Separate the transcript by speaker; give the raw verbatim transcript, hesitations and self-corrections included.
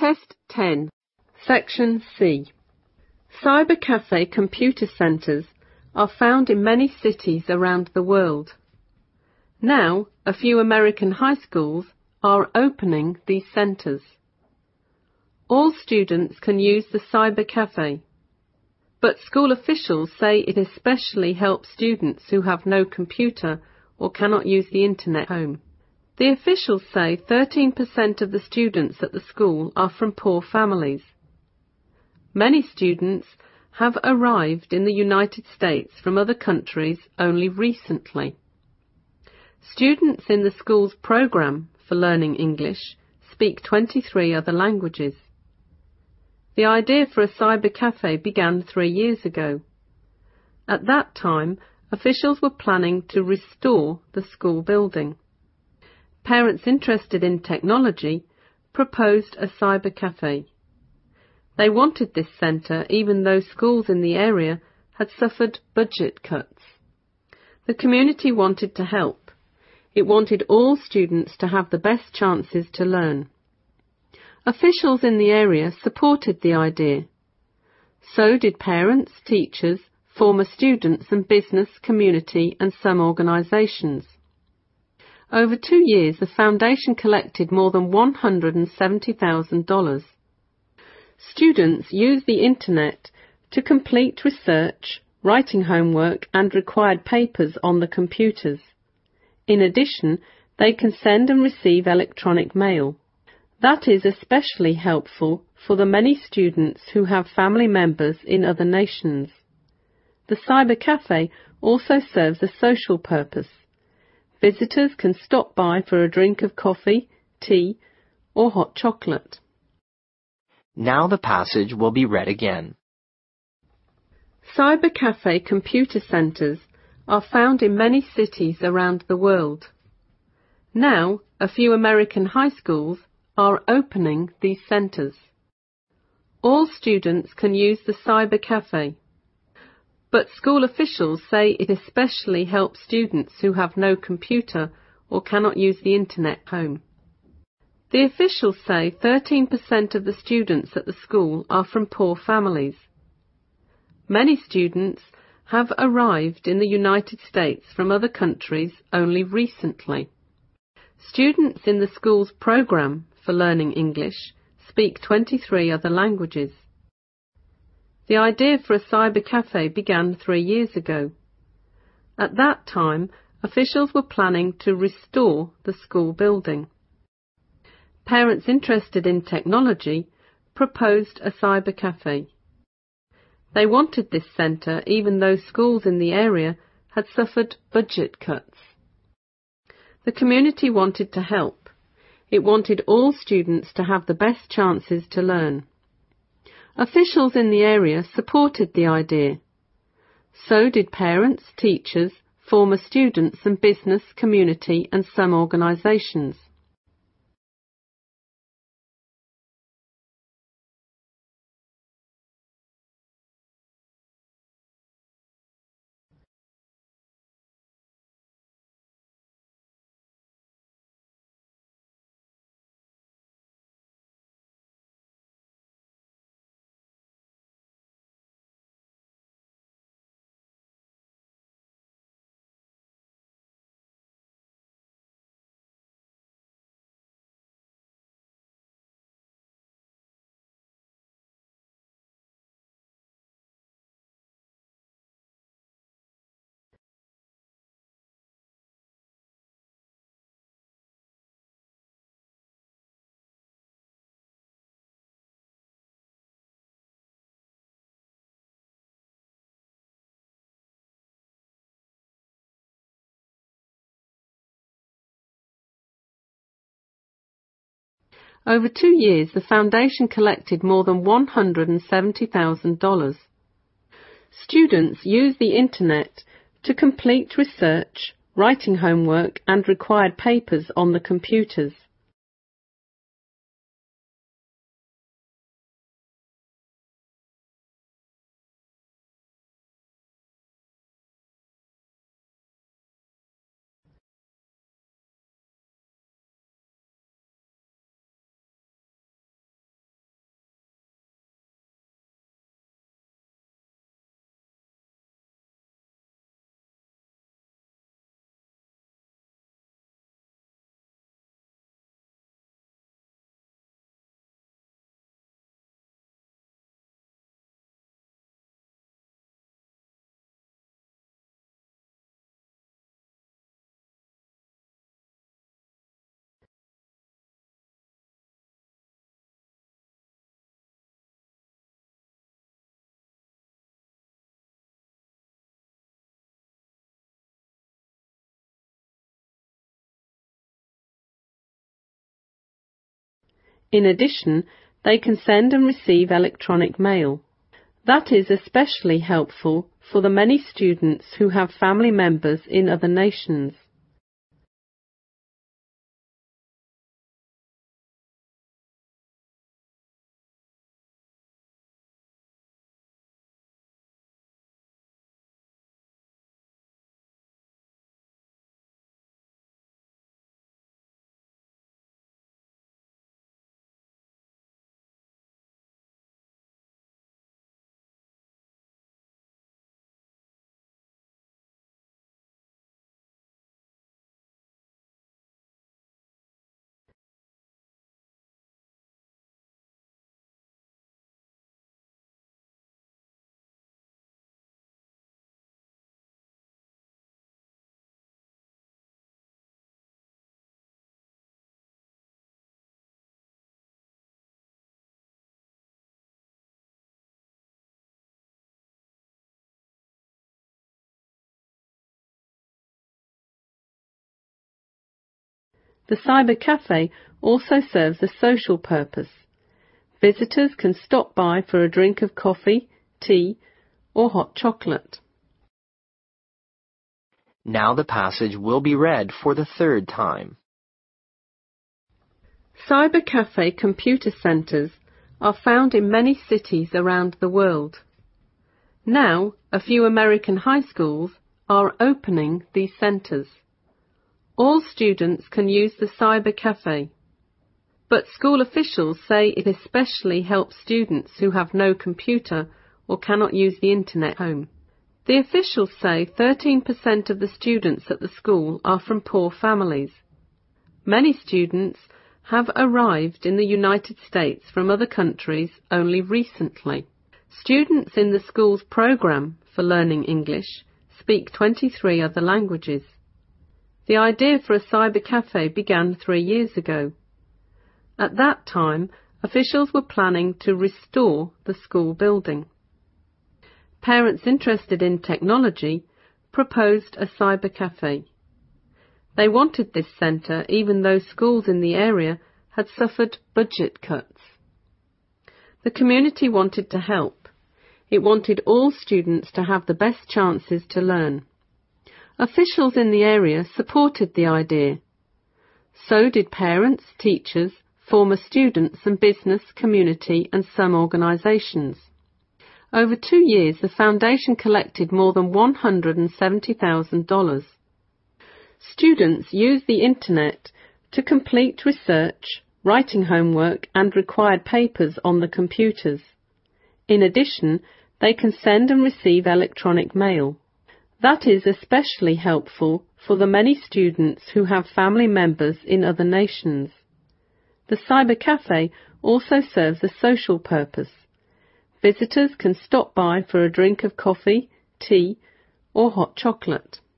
Speaker 1: Test ten. Section C. Cybercafe computer centres are found in many cities around the world. Now, a few American high schools are opening these centres. All students can use the cybercafe, but school officials say it especially helps students who have no computer or cannot use the internet at home. The officials say thirteen percent of the students at the school are from poor families. Many students have arrived in the United States from other countries only recently. Students in the school's program for learning English speak twenty-three other languages. The idea for a cybercafe began three years ago. At that time, officials were planning to restore the school building. Parents interested in technology proposed a cybercafe. They wanted this centre even though schools in the area had suffered budget cuts. The community wanted to help. It wanted all students to have the best chances to learn. Officials in the area supported the idea. So did parents, teachers, former students and business, community and some organisations. Over two years, the foundation collected more than one hundred seventy thousand dollars. Students use the internet to complete research, writing homework and required papers on the computers. In addition, they can send and receive electronic mail. That is especially helpful for the many students who have family members in other nations. The cybercafe also serves a social purpose. Visitors can stop by for a drink of coffee, tea, or hot chocolate.
Speaker 2: Now the passage will be read again.
Speaker 1: Cybercafe computer centres are found in many cities around the world. Now, a few American high schools are opening these centres. All students can use the cybercafe, but school officials say it especially helps students who have no computer or cannot use the internet at home. The officials say thirteen percent of the students at the school are from poor families. Many students have arrived in the United States from other countries only recently. Students in the school's program for learning English speak twenty-three other languages. The idea for a cybercafe began three years ago. At that time, officials were planning to restore the school building. Parents interested in technology proposed a cybercafe. They wanted this centre even though schools in the area had suffered budget cuts. The community wanted to help. It wanted all students to have the best chances to learn. Officials in the area supported the idea. So did parents, teachers, former students and business, community and some organisations. Over two years, the foundation collected more than one hundred seventy thousand dollars. Students use the internet to complete research, writing homework and required papers on the computers. In addition, they can send and receive electronic mail. That is especially helpful for the many students who have family members in other nations. The Cyber Cafe also serves a social purpose. Visitors can stop by for a drink of coffee, tea, or hot chocolate.
Speaker 2: Now the passage will be read for the third time.
Speaker 1: Cyber Cafe computer centres are found in many cities around the world. Now, a few American high schools are opening these centres. All students can use the Cyber Cafe, but school officials say it especially helps students who have no computer or cannot use the internet at home. The officials say thirteen percent of the students at the school are from poor families. Many students have arrived in the United States from other countries only recently. Students in the school's program for learning English speak twenty-three other languages. The idea for a cyber cafe began three years ago. At that time, officials were planning to restore the school building. Parents interested in technology proposed a cyber cafe. They wanted this centre even though schools in the area had suffered budget cuts. The community wanted to help. It wanted all students to have the best chances to learn. Officials in the area supported the idea. So did parents, teachers, former students and business, community and some organisations. Over two years, the foundation collected more than one hundred seventy thousand dollars. Students use the internet to complete research, writing homework and required papers on the computers. In addition, they can send and receive electronic mail. That is especially helpful for the many students who have family members in other nations. The Cyber Cafe also serves a social purpose. Visitors can stop by for a drink of coffee, tea, or hot chocolate.